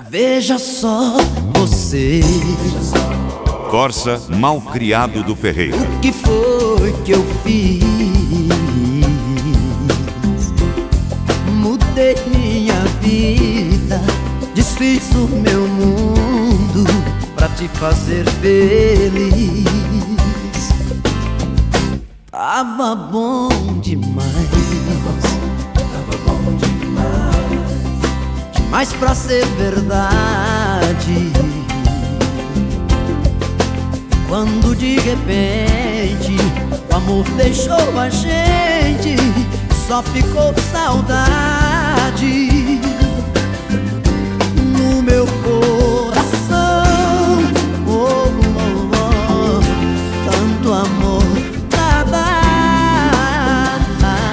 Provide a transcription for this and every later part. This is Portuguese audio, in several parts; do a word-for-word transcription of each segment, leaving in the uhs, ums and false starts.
Veja só você, Corsa Malcriado do Ferreira. o que foi que eu fiz? Mudei minha vida, desfiz o meu mundo pra te fazer feliz. Tava bom demais, tava bom demais, demais pra ser verdade. Quando de repente o amor deixou a gente, só ficou saudade no meu coração. Oh, oh, oh, tanto amor pra dar,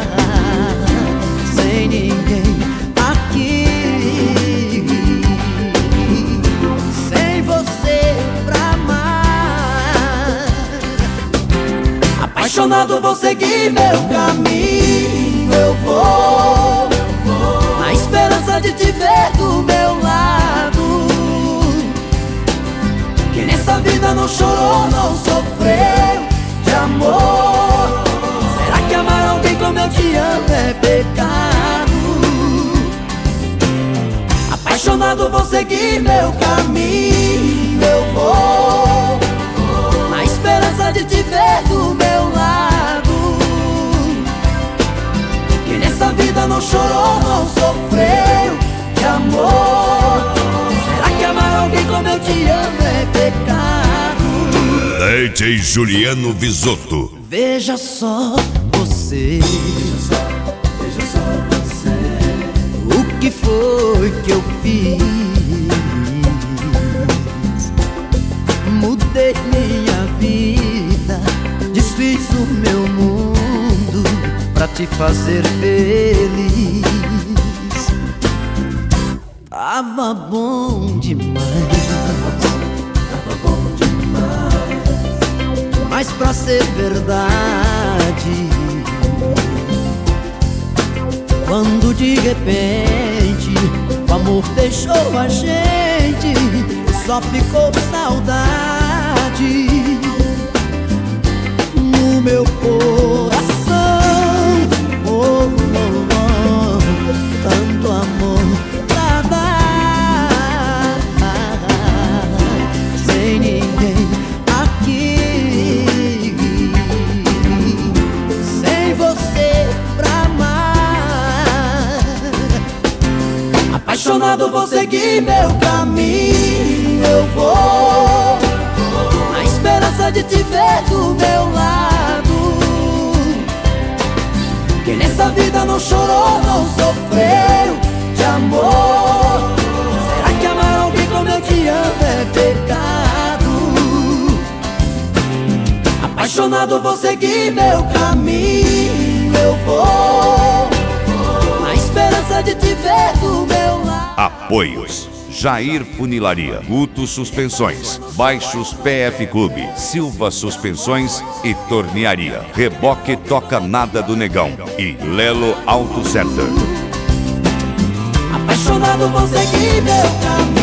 sem ninguém aqui, sem você pra amar. Apaixonado vou seguir meu caminho, eu vou, na esperança de te ver do meu lado. Que nessa vida não chorou, não sofreu de amor. Será que amar alguém como eu te amo é pecado? Apaixonado vou seguir meu caminho, eu vou, na esperança de te ver do meu lado. Que nessa vida não chorou, não sofreu de amor. Será que amar alguém como eu te amo é pecado? D J Juliano Visotto. Veja só você, veja só você, o que foi que eu fiz? Mudei minha vida, desfiz o meu mundo pra te fazer feliz. Tava bom demais, tava bom demais, mas pra ser verdade. Quando de repente o amor deixou a gente, só ficou saudade no meu coração. Oh, oh, oh, tanto amor pra dar, sem ninguém aqui, sem você pra amar. Apaixonado vou seguir meu caminho, eu vou, na esperança de te ver do meu lado. Que nessa vida não chorou, não sofreu de amor. Será que amar alguém como eu te amo é pecado? Apaixonado vou seguir meu caminho, eu vou, na esperança de te ver do meu lado. Apoios: Jair Funilaria, Guto Suspensões, Baixos P F Clube, Silva Suspensões e Tornearia, Reboque Toca Nada do Negão e Lelo Auto Center. Apaixonado vou seguir meu caminho.